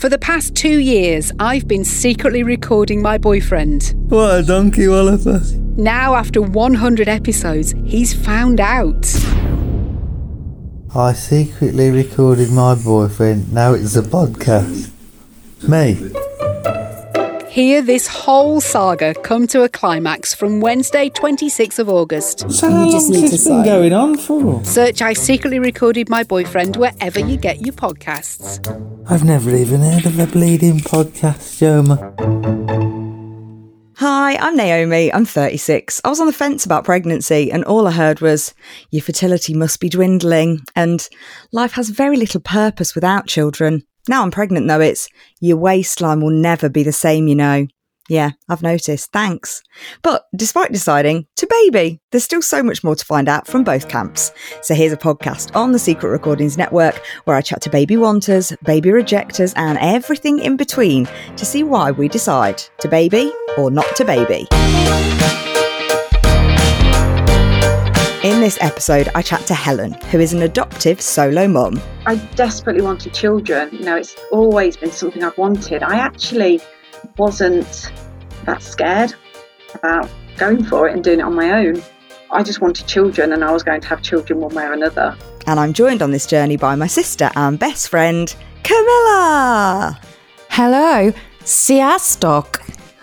For the past 2 years, I've been secretly recording my boyfriend. What a donkey walloper. Now, after 100 episodes, he's found out. I secretly recorded my boyfriend. Now it's a podcast. Me. Hear this whole saga come to a climax from Wednesday, 26th of August. So how long's this been going on for? Search I Secretly Recorded My Boyfriend wherever you get your podcasts. I've never even heard of a bleeding podcast, Joma. Hi, I'm Naomi. I'm 36. I was on the fence about pregnancy and all I heard was, your fertility must be dwindling and life has very little purpose without children. Now I'm pregnant though, it's, your waistline will never be the same, you know. Yeah, I've noticed. Thanks. But despite deciding to baby, there's still so much more to find out from both camps. So here's a podcast on the Secret Recordings Network where I chat to baby wanters, baby rejectors and everything in between to see why we decide to baby or not to baby. In this episode, I chat to Helen, who is an adoptive solo mum. I desperately wanted children. You know, it's always been something I've wanted. I actually wasn't that scared about going for it and doing it on my own. I just wanted children and I was going to have children one way or another. And I'm joined on this journey by my sister and best friend, Camilla. Hello, Sziasztok.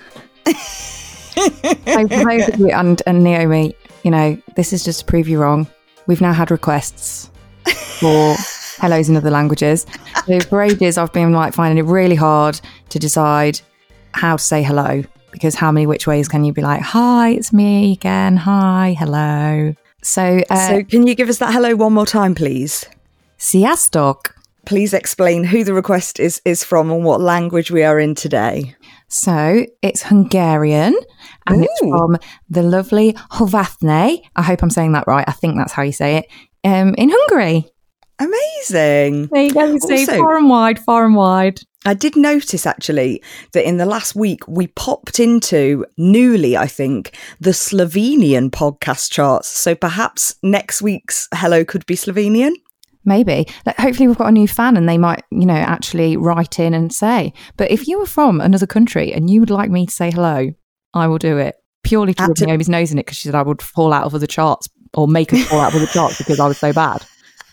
I both of you and Naomi, you know, this is just to prove you wrong. We've now had requests for hellos in other languages. So for ages, I've been finding it really hard to decide how to say hello, because how many which ways can you be like, hi, it's me again, hi, hello. So can you give us that hello one more time, please? Sziasztok. Please explain who the request is from and what language we are in today. So it's Hungarian and it's from the lovely Hovatne. I hope I'm saying that right. I think that's how you say it. In Hungary. Amazing. There you go. See, Also, far and wide. I did notice actually that in the last week we popped into, newly I think, the Slovenian podcast charts. So perhaps next week's hello could be Slovenian. Maybe. Hopefully we've got a new fan and they might, you know, actually write in and say. But if you were from another country and you would like me to say hello, I will do it. Purely to rub Naomi's nose in it because she said I would fall out of other charts or make us fall out of other charts because I was so bad.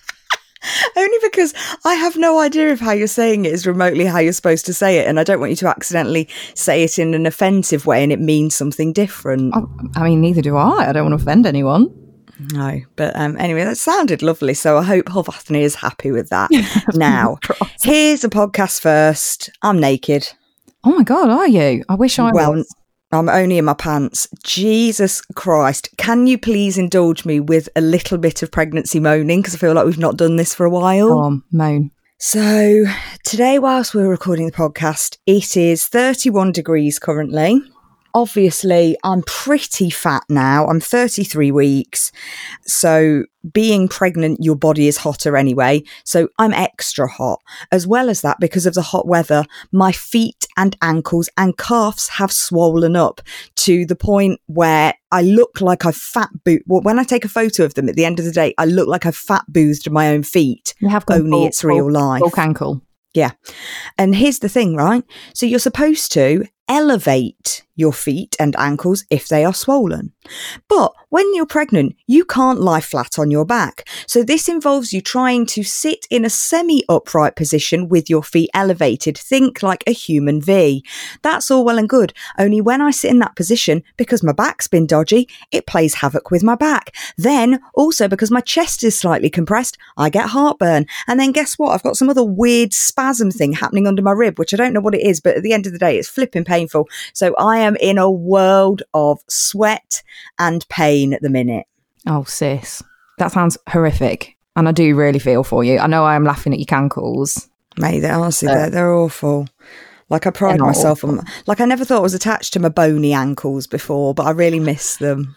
Only because I have no idea of how you're saying it is remotely how you're supposed to say it. And I don't want you to accidentally say it in an offensive way and it means something different. I mean, neither do I. I don't want to offend anyone. No, but anyway, that sounded lovely. So I hope Hovatne is happy with that. Now, here's a podcast first. I'm naked. Oh my God, are you? I wish I was. I'm only in my pants. Jesus Christ. Can you please indulge me with a little bit of pregnancy moaning? Because I feel like we've not done this for a while. Go on, moan. So today, whilst we're recording the podcast, it is 31 degrees currently. Obviously, I'm pretty fat now. I'm 33 weeks. So being pregnant, your body is hotter anyway. So I'm extra hot. As well as that, because of the hot weather, my feet and ankles and calves have swollen up to the point where I look like I've when I take a photo of them at the end of the day, I look like I've fat boozed my own feet. You have only it's real life. Bulk ankle. Yeah. And here's the thing, right? So you're supposed to elevate your feet and ankles if they are swollen. But when you're pregnant, you can't lie flat on your back. So this involves you trying to sit in a semi-upright position with your feet elevated. Think like a human V. That's all well and good. Only when I sit in that position, because my back's been dodgy, it plays havoc with my back. Then also because my chest is slightly compressed, I get heartburn. And then guess what? I've got some other weird spasm thing happening under my rib, which I don't know what it is, but at the end of the day, it's flipping painful. So I am in a world of sweat and pain at the minute. Oh, sis, that sounds horrific. And I do really feel for you. I know I am laughing at your cankles. Mate, they're awful. Like I pride myself on, like I never thought I was attached to my bony ankles before, but I really miss them.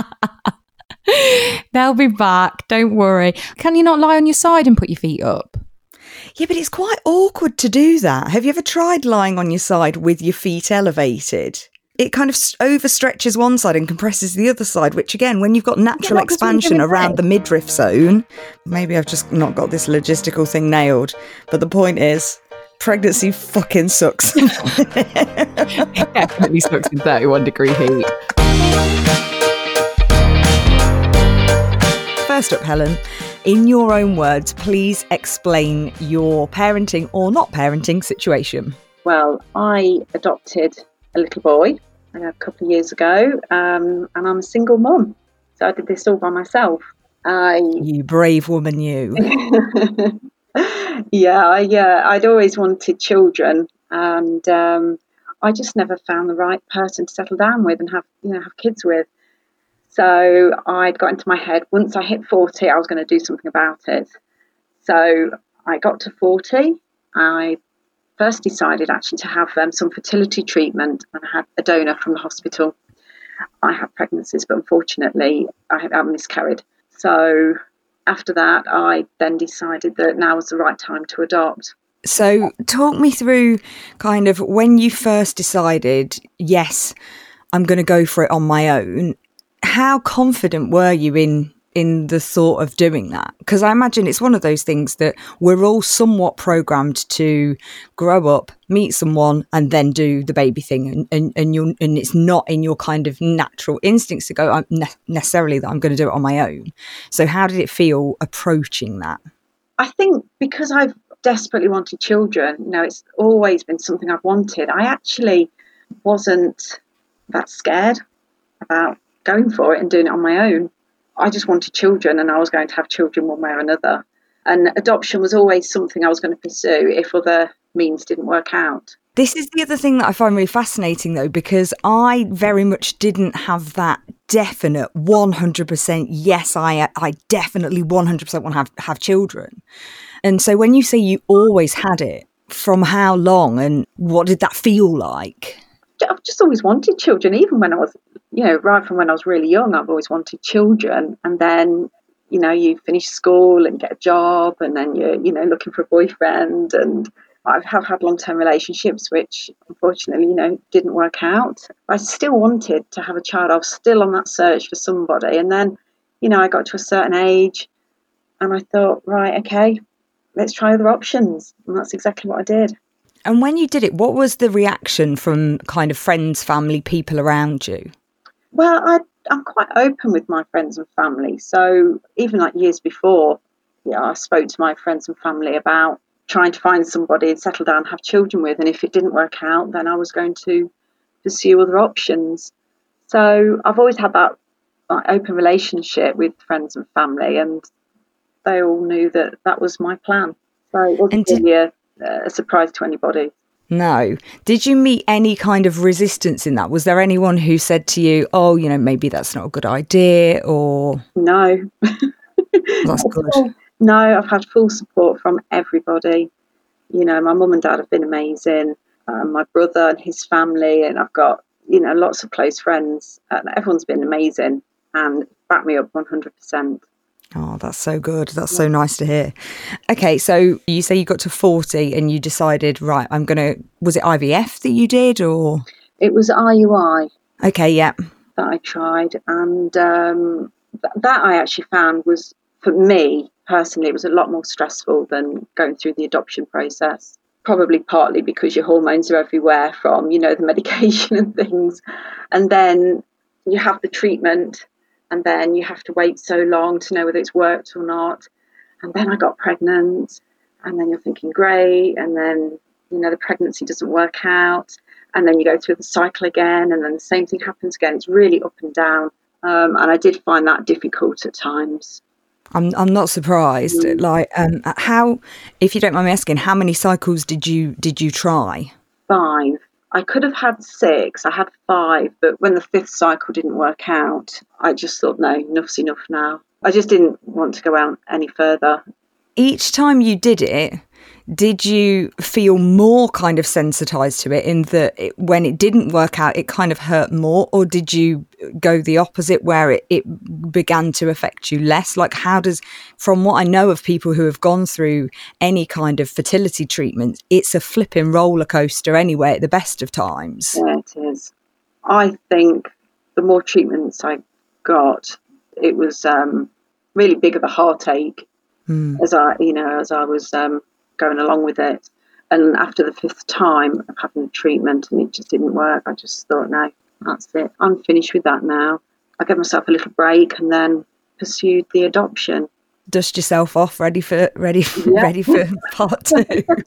They'll be back. Don't worry. Can you not lie on your side and put your feet up? Yeah, but it's quite awkward to do that. Have you ever tried lying on your side with your feet elevated? It kind of overstretches one side and compresses the other side, which again, when you've got natural expansion around the midriff zone, maybe I've just not got this logistical thing nailed. But the point is, Pregnancy fucking sucks. It definitely sucks in 31-degree heat. First up, Helen, in your own words, please explain your parenting or not parenting situation. Well, I adopted a little boy a couple of years ago, and I'm a single mum. So I did this all by myself. You brave woman, you. I'd always wanted children, and I just never found the right person to settle down with and have kids with. So I'd got into my head, once I hit 40, I was going to do something about it. So I got to 40. I first decided actually to have some fertility treatment, and I had a donor from the hospital. I had pregnancies, but unfortunately I miscarried. So after that, I then decided that now was the right time to adopt. So talk me through kind of when you first decided, yes, I'm going to go for it on my own. How confident were you in the thought of doing that? Because I imagine it's one of those things that we're all somewhat programmed to grow up, meet someone, and then do the baby thing, and it's not in your kind of natural instincts to go necessarily that I'm going to do it on my own. So how did it feel approaching that? I think because I've desperately wanted children, it's always been something I've wanted. I actually wasn't that scared about going for it and doing it on my own. I just wanted children, and I was going to have children one way or another. And adoption was always something I was going to pursue if other means didn't work out. This is the other thing that I find really fascinating, though, because I very much didn't have that definite 100%, yes, I definitely 100% want to have children. And so when you say you always had it, from how long and what did that feel like? I've just always wanted children, even when I was, right from when I was really young, I've always wanted children. And then, you finish school and get a job, and then you're, looking for a boyfriend. And I have had long-term relationships, which unfortunately, didn't work out. I still wanted to have a child. I was still on that search for somebody. And then, I got to a certain age and I thought, right, okay, let's try other options. And that's exactly what I did. And when you did it, what was the reaction from kind of friends, family, people around you? Well, I'm quite open with my friends and family. So even like years before, I spoke to my friends and family about trying to find somebody and settle down and have children with. And if it didn't work out, then I was going to pursue other options. So I've always had that open relationship with friends and family, and they all knew that that was my plan. So it wasn't really a surprise to anybody. No. Did you meet any kind of resistance in that? Was there anyone who said to you, oh, maybe that's not a good idea, or? No. That's good. No, I've had full support from everybody. My mum and dad have been amazing. My brother and his family, and I've got, lots of close friends. Everyone's been amazing and backed me up 100%. Oh, that's so good. That's so nice to hear. Okay, so you say you got to 40 and you decided, right, was it IVF that you did, or? It was IUI. Okay, yeah. That I tried. And that I actually found was, for me personally, it was a lot more stressful than going through the adoption process. Probably partly because your hormones are everywhere from, the medication and things. And then you have the treatment, and then you have to wait so long to know whether it's worked or not. And then I got pregnant, and then you're thinking, great. And then, the pregnancy doesn't work out. And then you go through the cycle again, and then the same thing happens again. It's really up and down. And I did find that difficult at times. I'm not surprised. How, if you don't mind me asking, how many cycles did you try? 5. I could have had 6. I had 5, but when the 5th cycle didn't work out, I just thought, no, enough's enough now. I just didn't want to go out any further. Each time you did it, did you feel more kind of sensitized to it, in that when it didn't work out, it kind of hurt more? Or did you go the opposite, where it began to affect you less? Like, from what I know of people who have gone through any kind of fertility treatment, it's a flipping roller coaster anyway at the best of times. Yeah, it is. I think the more treatments I got, it was really big of a heartache as I was going along with it. And after the 5th time of having the treatment and it just didn't work, I just thought, no, that's it. I'm finished with that now. I gave myself a little break and then pursued the adoption. Dust yourself off, ready for part 2.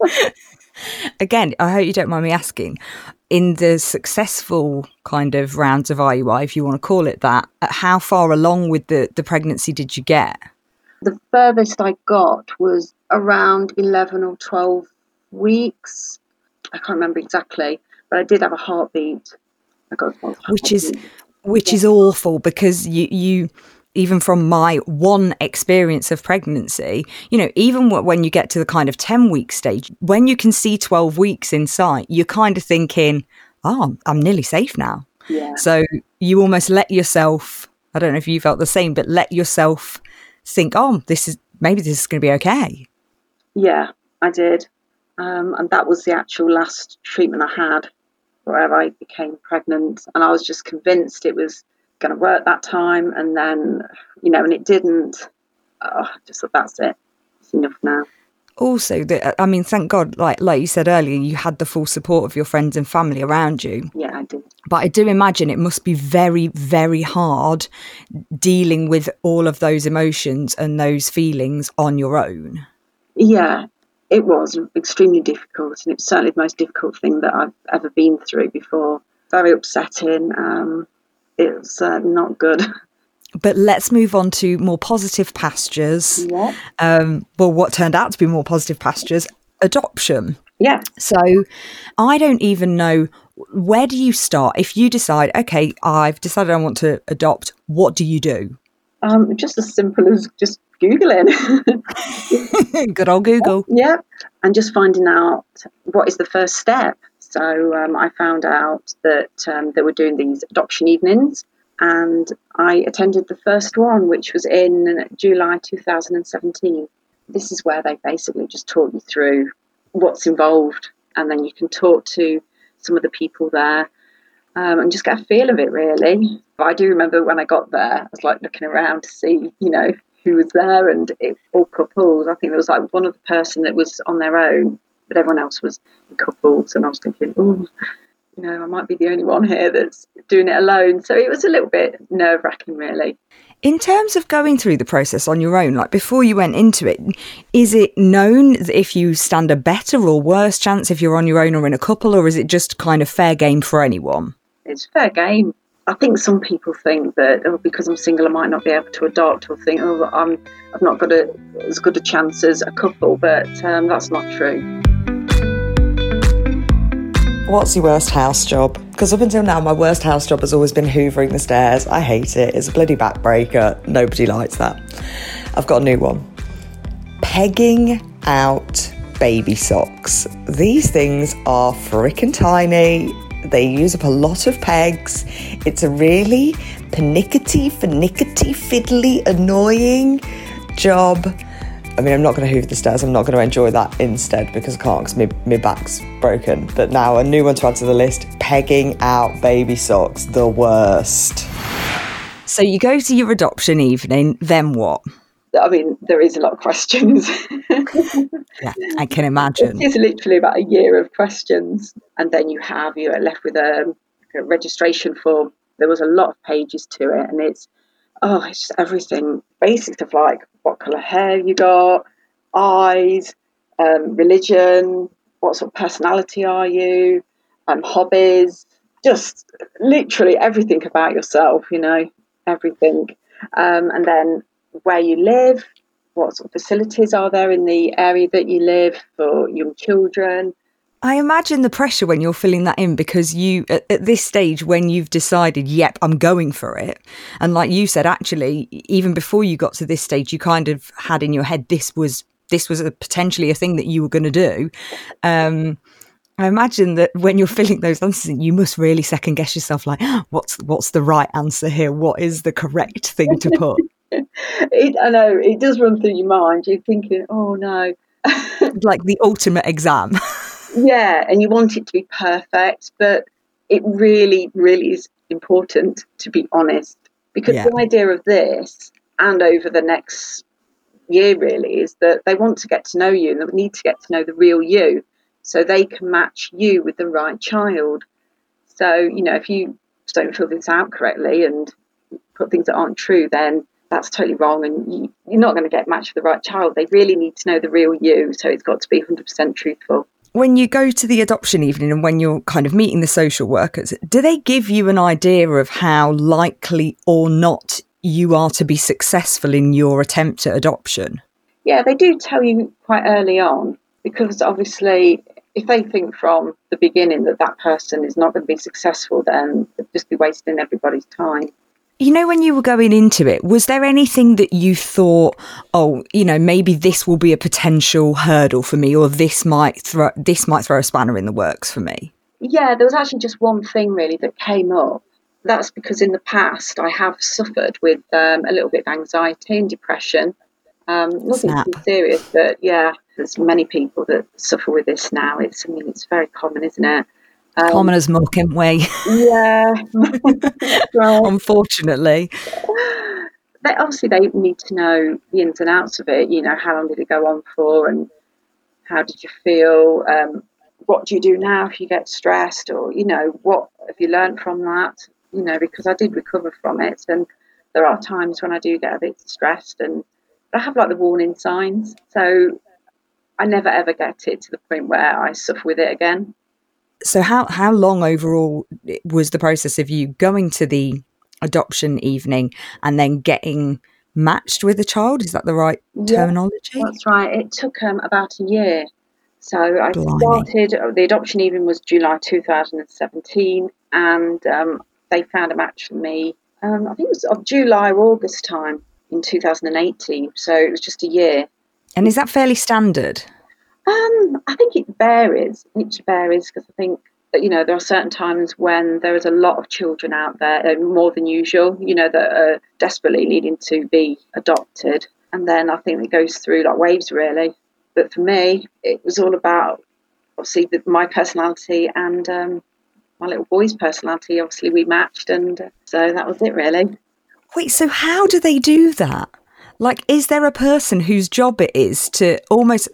Again, I hope you don't mind me asking, in the successful kind of rounds of IUI, if you want to call it that, how far along with the pregnancy did you get? The furthest I got was around 11 or 12 weeks. I can't remember exactly, but I did have a heartbeat. I got a heartbeat. Which is awful, because you even from my one experience of pregnancy, you know, even when you get to the kind of 10-week stage, when you can see 12 weeks in sight, you're kind of thinking, oh, I'm nearly safe now. Yeah. So you almost let yourself, I don't know if you felt the same, but let yourself think, oh, maybe this is going to be okay. Yeah, I did. And that was the actual last treatment I had where I became pregnant. And I was just convinced it was going to work that time. And then, you know, and it didn't. I just thought, that's it. It's enough now. Also, thank God, like you said earlier, you had the full support of your friends and family around you. Yeah, I did. But I do imagine it must be very, very hard dealing with all of those emotions and those feelings on your own. Yeah, it was extremely difficult. And it's certainly the most difficult thing that I've ever been through before. Very upsetting. It was not good. But let's move on to more positive pastures. Yeah. Well, what turned out to be more positive pastures, adoption. Yeah. So I don't even know, where do you start? If you decide, okay, I've decided I want to adopt, what do you do? Just as simple as just Googling. Good old Google. Yeah. And just finding out what is the first step. So I found out that they were doing these adoption evenings. And I attended the first one, which was in July 2017. This is where they basically just talk you through what's involved. And then you can talk to some of the people there and just get a feel of it, really. I do remember when I got there, I was like looking around to see, you know, who was there, and all couples. I think there was like one other person that was on their own, but everyone else was in couples. And I was thinking, oh, you know, I might be the only one here that's doing it alone. So it was a little bit nerve-wracking, really. In terms of going through the process on your own, like before you went into it, is it known that if you stand a better or worse chance if you're on your own or in a couple, or is it just kind of fair game for anyone? It's fair game. I think some people think that because I'm single, I might not be able to adopt, or think, I've not got as good a chance as a couple, but that's not true. What's your worst house job? Because up until now, my worst house job has always been hoovering the stairs. I hate it. It's a bloody backbreaker. Nobody likes that. I've got a new one. Pegging out baby socks. These things are frickin' tiny. They use up a lot of pegs. It's a really pernickety, fiddly, annoying job. I mean, I'm not going to hoover the stairs. I'm not going to enjoy that instead because I can't, because my back's broken. But now a new one to add to the list, pegging out baby socks, the worst. So you go to your adoption evening, then what? I mean, there is a lot of questions. Yeah, I can imagine. It's literally about a year of questions. And then you're left with a registration form. There was a lot of pages to it, and it's just everything. Basic stuff like what colour hair you got, eyes, religion, what sort of personality are you, hobbies, just literally everything about yourself, you know, everything. And then where you live, what sort of facilities are there in the area that you live for young children. I imagine the pressure when you're filling that in, because you, at this stage, when you've decided, yep, I'm going for it. And like you said, actually, even before you got to this stage, you kind of had in your head, this was potentially a thing that you were going to do. I imagine that when you're filling those answers, you must really second guess yourself, like, what's the right answer here? What is the correct thing to put? I know, it does run through your mind. You're thinking, oh no. Like the ultimate exam. Yeah, and you want it to be perfect, but it really, really is important to be honest, because the idea of this and over the next year really is that they want to get to know you, and they need to get to know the real you. so they can match you with the right child. So, if you don't fill this out correctly and put things that aren't true, then that's totally wrong, and you're not going to get matched with the right child. They really need to know the real you, so it's got to be 100% truthful. When you go to the adoption evening and when you're kind of meeting the social workers, do they give you an idea of how likely or not you are to be successful in your attempt at adoption? Yeah, they do tell you quite early on, because obviously if they think from the beginning that person is not going to be successful, then they'd just be wasting everybody's time. When you were going into it, was there anything that you thought, maybe this will be a potential hurdle for me, or this might throw a spanner in the works for me? Yeah, there was actually just one thing really that came up. That's because in the past I have suffered with a little bit of anxiety and depression. Nothing too serious, but yeah, there's many people that suffer with this now. It's very common, isn't it? Common as muck, ain't we? Yeah. Right. Unfortunately. They need to know the ins and outs of it. How long did it go on for, and how did you feel? What do you do now if you get stressed, or, what have you learned from that? Because I did recover from it, and there are times when I do get a bit stressed, and I have like the warning signs. So I never ever get it to the point where I suffer with it again. So how long overall was the process of you going to the adoption evening and then getting matched with a child? Is that the right terminology? That's right. It took about a year. So I started, the adoption evening was July 2017, and they found a match for me, I think it was of July or August time in 2018. So it was just a year. And is that fairly standard? I think it varies. It varies because I think that, there are certain times when there is a lot of children out there, more than usual, that are desperately needing to be adopted. And then I think it goes through like waves, really. But for me, it was all about, obviously, my personality and my little boy's personality. Obviously, we matched, and so that was it, really. Wait, so how do they do that? Like, is there a person whose job it is to almost,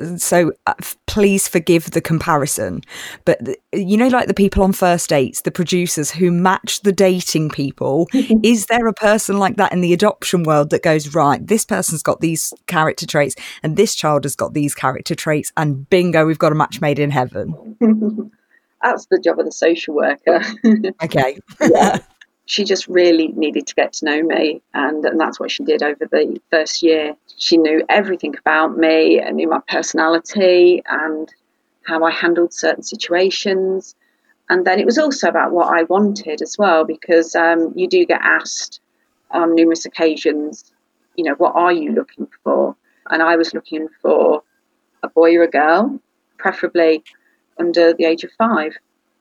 please forgive the comparison, but like the people on First Dates, the producers who match the dating people, is there a person like that in the adoption world that goes, right, this person's got these character traits and this child has got these character traits, and bingo, we've got a match made in heaven? That's the job of the social worker. Okay. Yeah. She just really needed to get to know me, and that's what she did over the first year. She knew everything about me and knew my personality and how I handled certain situations. And then it was also about what I wanted as well, because you do get asked on numerous occasions, what are you looking for? And I was looking for a boy or a girl, preferably under the age of 5.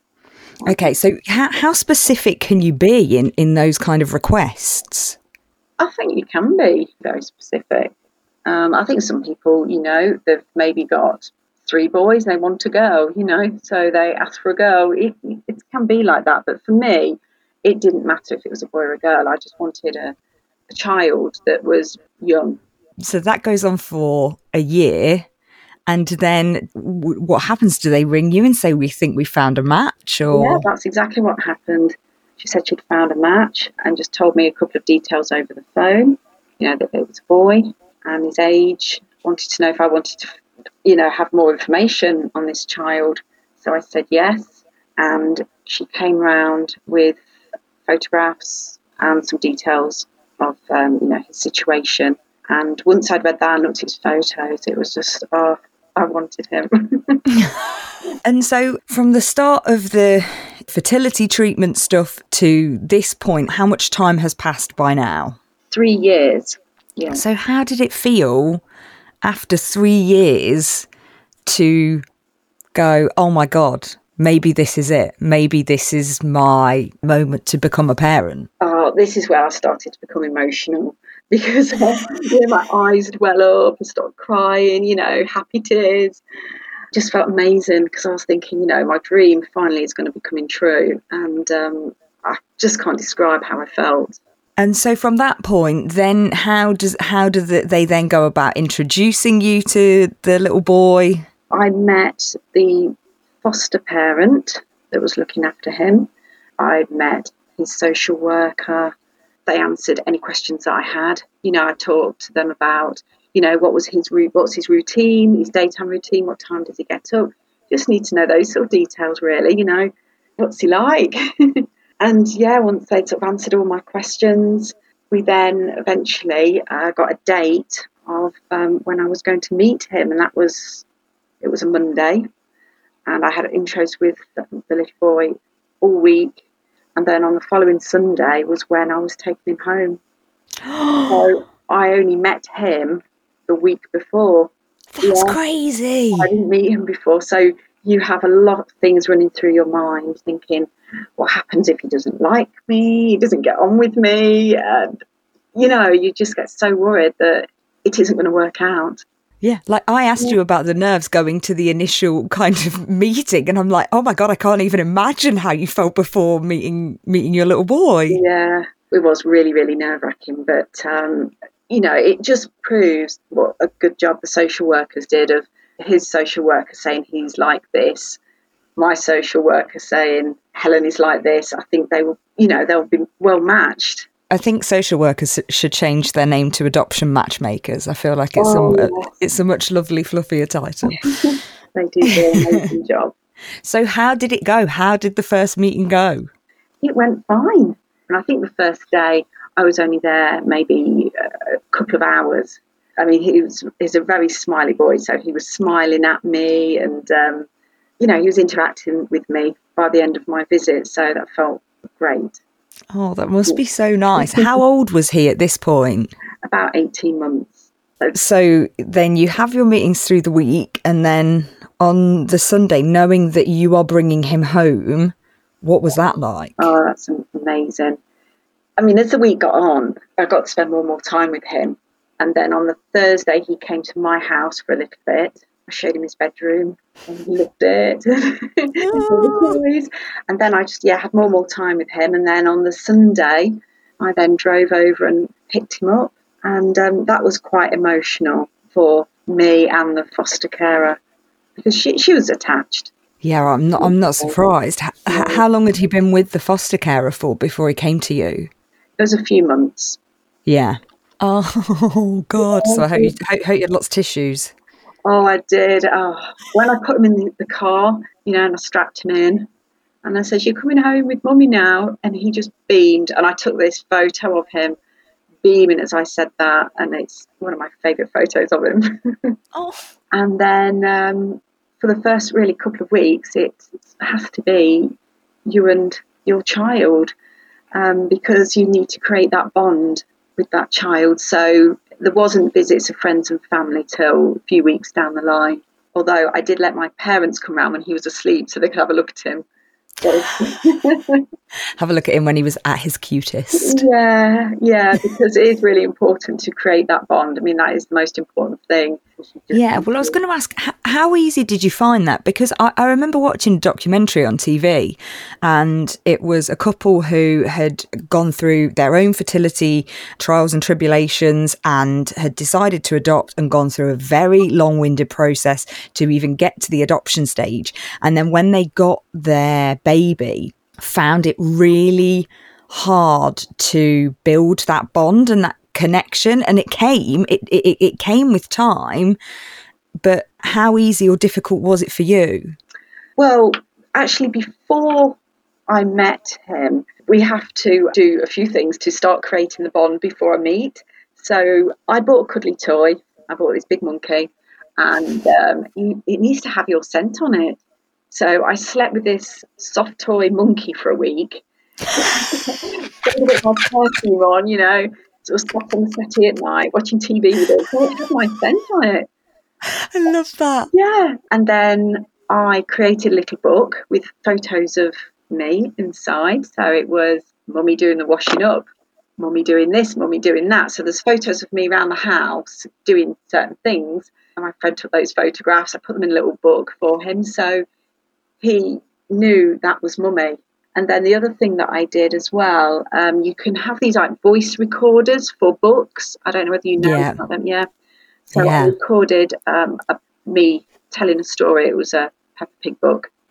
Okay, so how specific can you be in those kind of requests? I think you can be very specific. I think some people, they've maybe got 3 boys, they want a girl, so they ask for a girl. It can be like that. But for me, it didn't matter if it was a boy or a girl. I just wanted a child that was young. So that goes on for a year. And then what happens? Do they ring you and say, we think we found a match? Or? Yeah, that's exactly what happened. She said she'd found a match and just told me a couple of details over the phone, that it was a boy and his age. Wanted to know if I wanted to, have more information on this child. So I said yes. And she came round with photographs and some details of, his situation. And once I'd read that and looked at his photos, it was just, I wanted him. And so from the start of the fertility treatment stuff to this point, how much time has passed by now? 3 years. Yeah. So how did it feel after 3 years to go, oh my God, maybe this is it. Maybe this is my moment to become a parent? Oh, this is where I started to become emotional. Because my eyes would well up and start crying, happy tears. Just felt amazing because I was thinking, my dream finally is going to be coming true. And I just can't describe how I felt. And so from that point, then how do they then go about introducing you to the little boy? I met the foster parent that was looking after him. I met his social worker. They answered any questions that I had. I talked to them about, what's his routine, his daytime routine, what time does he get up? Just need to know those sort of details, really, what's he like? And once they'd sort of answered all my questions, we then eventually got a date of when I was going to meet him, and it was a Monday, and I had intros with the little boy all week, and then on the following Sunday was when I was taking him home. So I only met him the week before. That's crazy. I didn't meet him before, so you have a lot of things running through your mind, thinking, what happens if he doesn't like me, he doesn't get on with me, and you just get so worried that it isn't going to work out. Yeah, like I asked you about the nerves going to the initial kind of meeting, and I'm like, oh my God, I can't even imagine how you felt before meeting your little boy. Yeah, it was really, really nerve-wracking, but it just proves what a good job the social workers did, of his social worker saying he's like this, my social worker saying Helen is like this. I think they'll be well matched. I think social workers should change their name to adoption matchmakers. I feel like it's a much lovely, fluffier title. They do an amazing job. So how did it go? How did the first meeting go? It went fine. And I think the first day I was only there maybe a couple of hours. I mean, he's a very smiley boy, so he was smiling at me, and he was interacting with me by the end of my visit, so that felt great. Oh, that must be so nice. How old was he at this point? About 18 months. So then you have your meetings through the week, and then on the Sunday, knowing that you are bringing him home, what was that like? Oh, that's amazing. I mean, as the week got on, I got to spend more and more time with him. And then on the Thursday, he came to my house for a little bit. I showed him his bedroom, and he loved it. And then I just had more and more time with him. And then on the Sunday, I then drove over and picked him up, and that was quite emotional for me and the foster carer, because she was attached. Yeah, I'm not surprised. How long had he been with the foster carer for before he came to you? It was a few months. Yeah. Oh God! So I hope you had lots of tissues. Oh, I did. When I put him in the car, and I strapped him in, and I said, "You're coming home with Mummy now," and he just beamed. And I took this photo of him beaming as I said that, and it's one of my favourite photos of him. Oh. And then for the first really couple of weeks, it has to be you and your child, because you need to create that bond with that child. So there wasn't visits of friends and family till a few weeks down the line, although I did let my parents come round when he was asleep so they could have a look at him. Have a look at him when he was at his cutest. Yeah, because it is really important to create that bond. I mean, that is the most important thing. Yeah, well, I was going to ask, how easy did you find that? Because I remember watching a documentary on TV, and it was a couple who had gone through their own fertility trials and tribulations and had decided to adopt and gone through a very long-winded process to even get to the adoption stage. And then when they got their baby, found it really hard to build that bond and that connection, and it came with time. But how easy or difficult was it for you? Well, actually, before I met him, we have to do a few things to start creating the bond before a meet. So I bought a cuddly toy. I bought this big monkey, and it needs to have your scent on it. So I slept with this soft toy monkey for a week. Putting a bit more perfume on, sort of sat on the settee at night watching TV with it. So it had my scent on it. I love that. Yeah. And then I created a little book with photos of me inside. So it was Mummy doing the washing up, Mummy doing this, Mummy doing that. So there's photos of me around the house doing certain things. And my friend took those photographs. I put them in a little book for him. So he knew that was Mummy. And then the other thing that I did as well, you can have these like voice recorders for books. I don't know whether you know about them. Yeah. So I recorded me telling a story. It was a Peppa Pig book.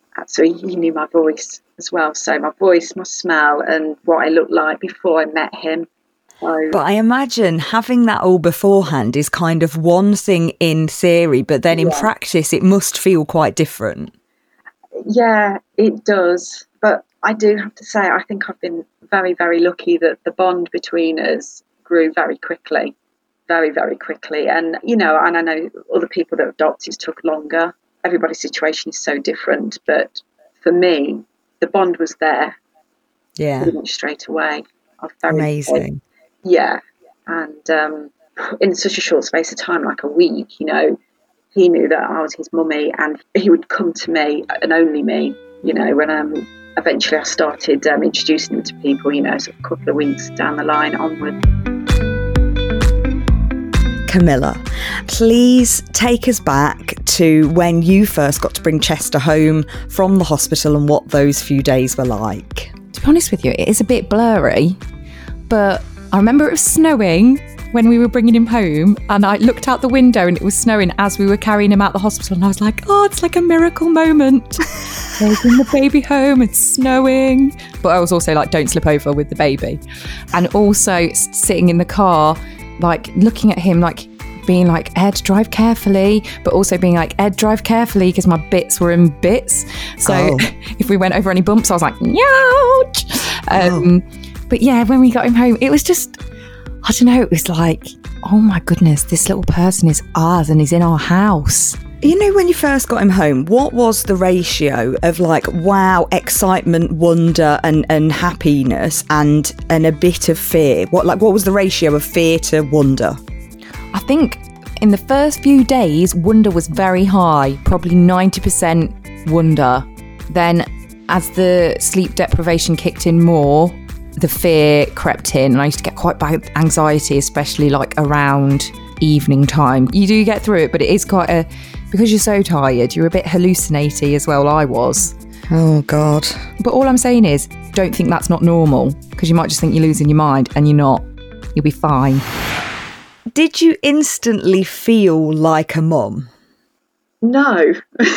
So he knew my voice as well. So my voice, my smell, and what I looked like before I met him. So, But I imagine having that all beforehand is kind of one thing in theory, but then in practice it must feel quite different. yeah, it does. But I do have to say, I think I've been very, very lucky that the bond between us grew very quickly. Very, very quickly. And, and I know other people that adopted took longer. Everybody's situation is so different. But for me, the bond was there pretty much straight away. Amazing. Yeah. And in such a short space of time, like a week, he knew that I was his mummy, and he would come to me and only me, when eventually I started introducing him to people, sort of a couple of weeks down the line onward. Camilla, please take us back to when you first got to bring Chester home from the hospital and what those few days were like. To be honest with you, it is a bit blurry, but I remember it was snowing when we were bringing him home, and I looked out the window and it was snowing as we were carrying him out the hospital, and I was like, oh, it's like a miracle moment. Taking the baby home, it's snowing. But I was also like, don't slip over with the baby. And also sitting in the car, like looking at him, like being like, Ed, drive carefully, but also being like, Ed, drive carefully, because my bits were in bits. So if we went over any bumps, I was like, ouch. But yeah, when we got him home, it was just, I don't know, it was like, oh my goodness, this little person is ours and he's in our house. When you first got him home, what was the ratio of like, wow, excitement, wonder and happiness and a bit of fear? What was the ratio of fear to wonder? I think in the first few days, wonder was very high, probably 90% wonder. Then as the sleep deprivation kicked in more, the fear crept in, and I used to get quite bad anxiety, especially like around evening time. You do get through it, but it is quite because you're so tired, you're a bit hallucinating as well. I was. Oh God. But all I'm saying is, don't think that's not normal, because you might just think you're losing your mind, and you're not. You'll be fine. Did you instantly feel like a mum? No.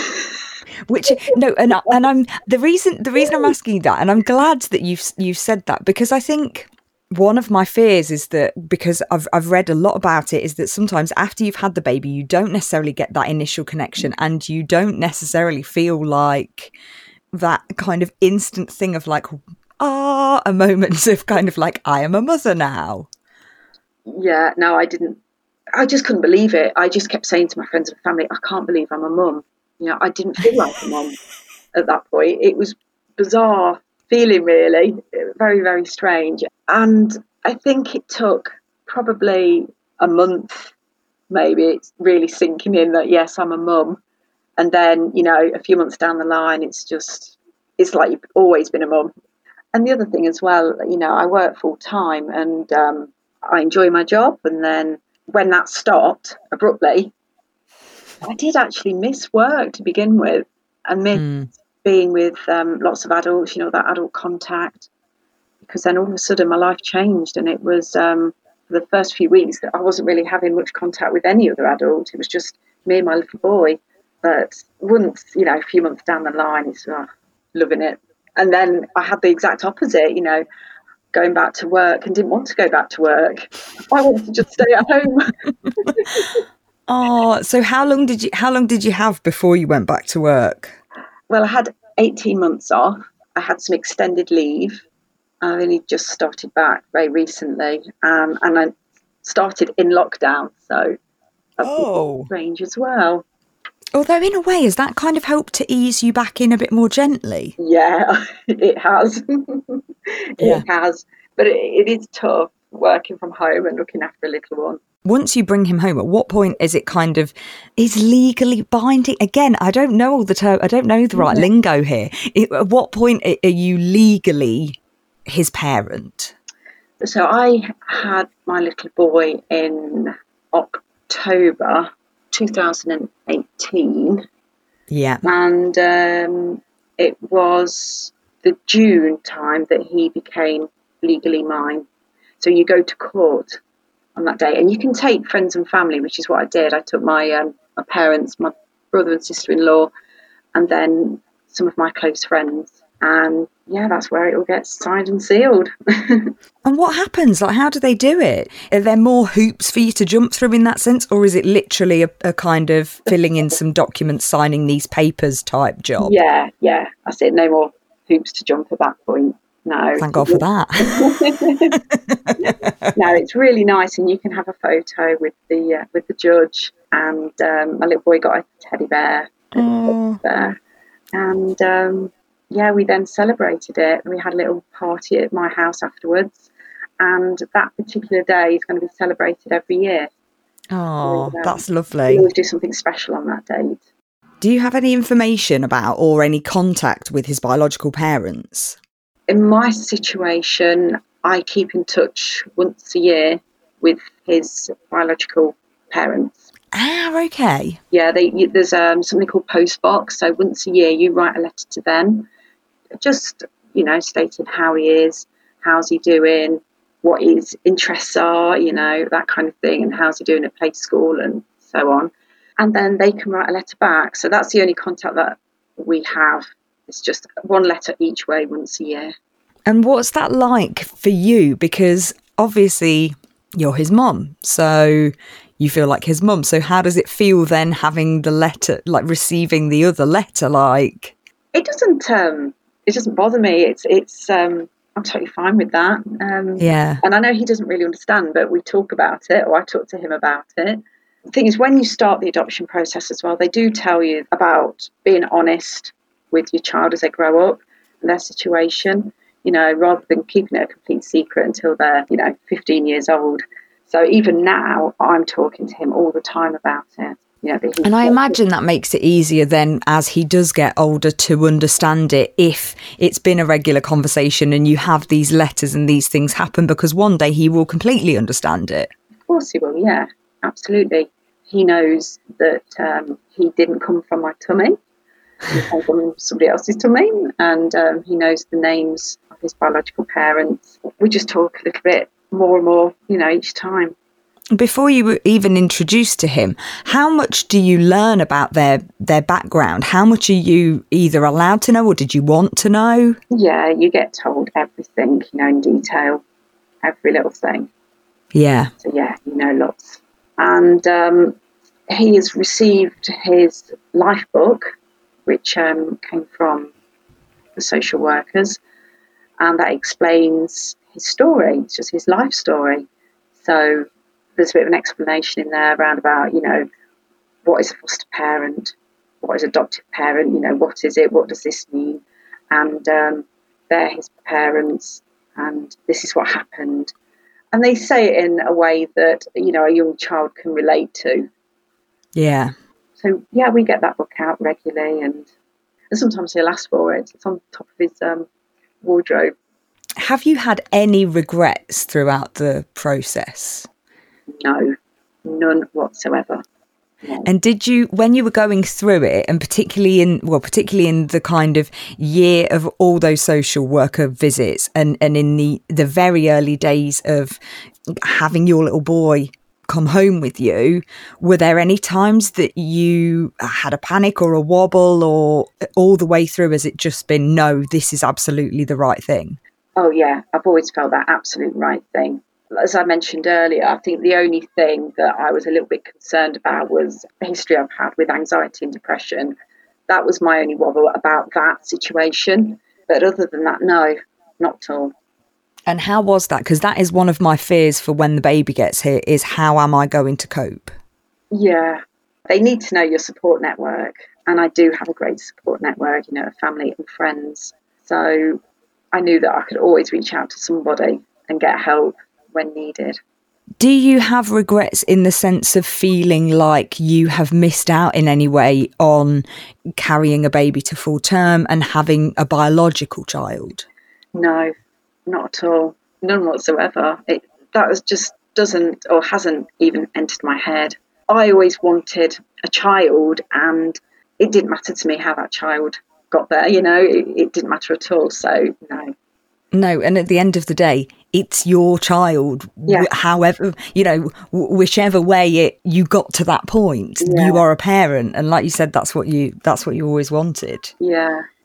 And I'm the reason I'm asking you that, and I'm glad that you've said that, because I think one of my fears is that, because I've read a lot about it, is that sometimes after you've had the baby, you don't necessarily get that initial connection, and you don't necessarily feel like that kind of instant thing of like, a moment of kind of like, I am a mother now. Yeah, no, I didn't. I just couldn't believe it. I just kept saying to my friends and family, I can't believe I'm a mum. I didn't feel like a mum at that point. It was bizarre feeling, really, very, very strange. And I think it took probably a month, maybe, it's really sinking in that, yes, I'm a mum. And then, a few months down the line, it's like you've always been a mum. And the other thing as well, I work full time, and I enjoy my job. And then when that stopped abruptly, I did actually miss work to begin with, and miss being with lots of adults, that adult contact, because then all of a sudden my life changed, and it was for the first few weeks that I wasn't really having much contact with any other adult. It was just me and my little boy. But once, a few months down the line, it's loving it. And then I had the exact opposite, going back to work, and didn't want to go back to work. I wanted to just stay at home. Oh, so how long did you have before you went back to work? Well, I had 18 months off. I had some extended leave. I only just started back very recently, and I started in lockdown, so that's strange as well. Although in a way, has that kind of helped to ease you back in a bit more gently? Yeah, it has. It has, but it is tough working from home and looking after a little one. Once you bring him home, at what point is it is legally binding? Again, I don't know all the term. I don't know the right lingo here. At what point are you legally his parent? So I had my little boy in October 2018. Yeah. And it was the June time that he became legally mine. So you go to court on that day, and you can take friends and family, which is what I did. I took my parents, my brother and sister-in-law, and then some of my close friends. And yeah, that's where it all gets signed and sealed. And what happens? Like, how do they do it? Are there more hoops for you to jump through in that sense? Or is it literally a kind of filling in some documents, signing these papers type job? Yeah. I said no more hoops to jump at that point. No. Thank God for that. No, it's really nice. And you can have a photo with the judge. And my little boy got a teddy bear. There. And yeah, we then celebrated it. We had a little party at my house afterwards, and that particular day is going to be celebrated every year. Oh, So, that's we lovely. always do something special on that date. Do you have any information about or any contact with his biological parents? In my situation, I keep in touch once a year with his biological parents. Ah, okay. Yeah, there's something called Postbox. So once a year, you write a letter to them, just, stating how he is, how's he doing, what his interests are, that kind of thing, and how's he doing at play school and so on. And then they can write a letter back. So that's the only contact that we have. It's just one letter each way once a year. And what's that like for you? Because obviously you're his mum, so you feel like his mum. So how does it feel then having the letter, like receiving the other letter? Like, it doesn't bother me. It's I'm totally fine with that. yeah. And I know he doesn't really understand, but we talk about it, or I talk to him about it. The thing is, when you start the adoption process as well, they do tell you about being honest with your child as they grow up and their situation, rather than keeping it a complete secret until they're, 15 years old. So even now, I'm talking to him all the time about it. And I imagine that makes it easier then as he does get older to understand it, if it's been a regular conversation and you have these letters and these things happen, because one day he will completely understand it. Of course he will, yeah, absolutely. He knows that he didn't come from my tummy. He came from somebody else's tummy, and he knows the names of his biological parents. We just talk a little bit more and more, each time. Before you were even introduced to him, how much do you learn about their background? How much are you either allowed to know or did you want to know? Yeah, you get told everything, in detail, every little thing. Yeah. So yeah, lots. And he has received his life book, which came from the social workers, and that explains his story. It's just his life story. So there's a bit of an explanation in there around about, what is a foster parent, what is adoptive parent, what is it, what does this mean? And they're his parents, and this is what happened. And they say it in a way that, a young child can relate to. Yeah. So, yeah, we get that book out regularly, and sometimes he'll ask for it. It's on top of his wardrobe. Have you had any regrets throughout the process? No, none whatsoever. No. And did you, when you were going through it, and particularly in the kind of year of all those social worker visits, and in the very early days of having your little boy come home with you, were there any times that you had a panic or a wobble, or all the way through has it just been, no, this is absolutely the right thing? Oh yeah, I've always felt that absolute right thing. As I mentioned earlier, I think the only thing that I was a little bit concerned about was the history I've had with anxiety and depression. That was my only wobble about that situation. But other than that, no, not at all. And how was that? Because that is one of my fears for when the baby gets here, is how am I going to cope? Yeah, they need to know your support network. And I do have a great support network, family and friends. So I knew that I could always reach out to somebody and get help when needed. Do you have regrets in the sense of feeling like you have missed out in any way on carrying a baby to full term and having a biological child? No, not at all. None whatsoever. That just doesn't or hasn't even entered my head. I always wanted a child, and it didn't matter to me how that child got there, it didn't matter at all. So no. No, and at the end of the day, it's your child. Yeah. However, whichever way you got to that point, Yeah. You are a parent, and like you said, that's what you always wanted. Yeah,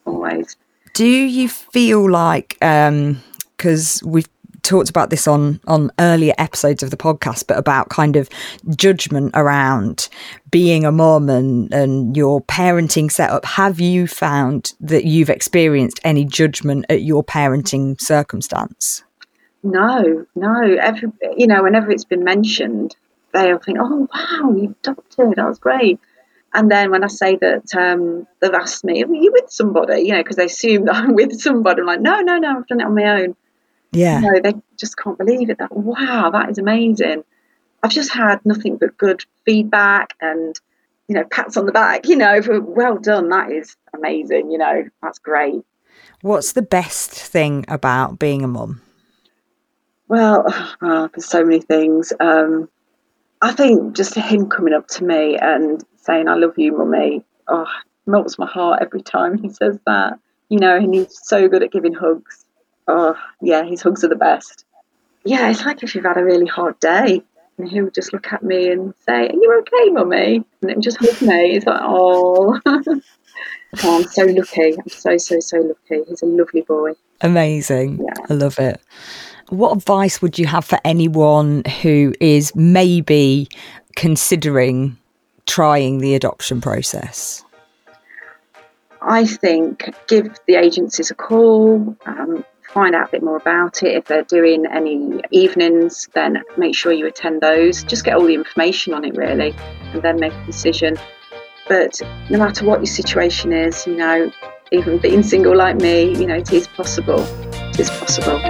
always. Do you feel like, because we've talked about this on earlier episodes of the podcast, but about kind of judgment around being a mum and your parenting setup, have you found that you've experienced any judgment at your parenting circumstance? No. Whenever it's been mentioned, they'll think, oh, wow, you adopted, that was great. And then when I say that they've asked me, are you with somebody? Because they assume that I'm with somebody. I'm like, no, I've done it on my own. Yeah. They just can't believe it. Wow, that is amazing. I've just had nothing but good feedback and, pats on the back, for well done. That is amazing. That's great. What's the best thing about being a mum? Well, there's so many things. I think just him coming up to me and saying, I love you, mummy. Oh, melts my heart every time he says that. And he's so good at giving hugs. Oh, yeah, his hugs are the best. Yeah, it's like if you've had a really hard day and he'll just look at me and say, are you okay, mummy? And then just hug me. It's like, oh. Oh, I'm so lucky. I'm so lucky. He's a lovely boy. Amazing. Yeah. I love it. What advice would you have for anyone who is maybe considering trying the adoption process? I think give the agencies a call, find out a bit more about it. If they're doing any evenings, then make sure you attend those. Just get all the information on it, really, and then make a decision. But no matter what your situation is, even being single like me, it is possible. It is possible.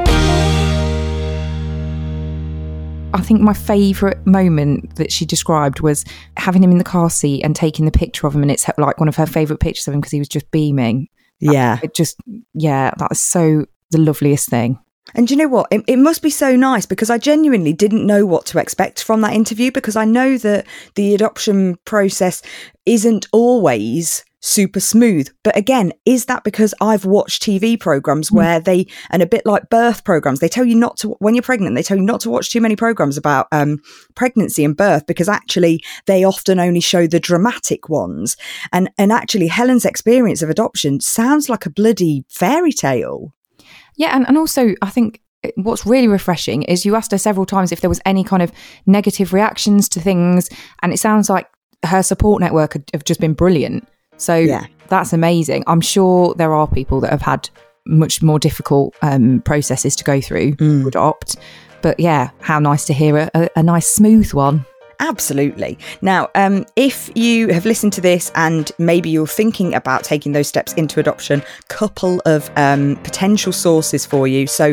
I think my favourite moment that she described was having him in the car seat and taking the picture of him, and it's like one of her favourite pictures of him because he was just beaming. Yeah. That was so the loveliest thing. And you know what? It must be so nice, because I genuinely didn't know what to expect from that interview, because I know that the adoption process isn't always super smooth. But again, is that because I've watched TV programs where and a bit like birth programs, they tell you not to, when you're pregnant, they tell you not to watch too many programs about pregnancy and birth, because actually they often only show the dramatic ones. And actually Helen's experience of adoption sounds like a bloody fairy tale. Yeah, and also I think what's really refreshing is you asked her several times if there was any kind of negative reactions to things, and it sounds like her support network have just been brilliant. So That's amazing. I'm sure there are people that have had much more difficult processes to go through to adopt. But yeah, how nice to hear a nice smooth one. Absolutely. Now, if you have listened to this and maybe you're thinking about taking those steps into adoption, couple of potential sources for you. So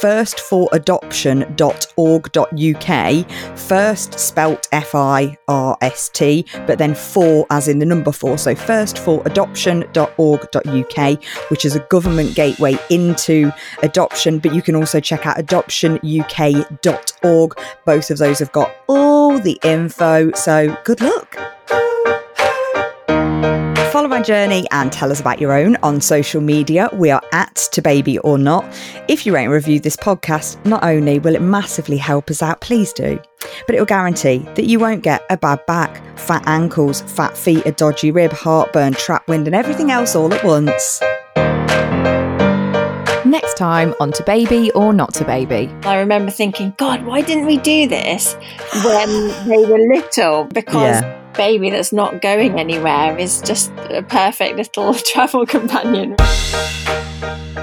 firstforadoption.org.uk, first spelt FIRST, but then 4 as in the number 4. So firstforadoption.org.uk, which is a government gateway into adoption, but you can also check out adoptionuk.org. Both of those have got all the info, so good luck. Follow my journey and tell us about your own on social media. We are at To Baby or Not. If you rate and review this podcast, not only will it massively help us out, please do, but it will guarantee that you won't get a bad back, fat ankles, fat feet, a dodgy rib, heartburn, trap wind and everything else all at once. Next time on To Baby or Not To Baby. I remember thinking, God, why didn't we do this when they were little? Because baby that's not going anywhere is just a perfect little travel companion.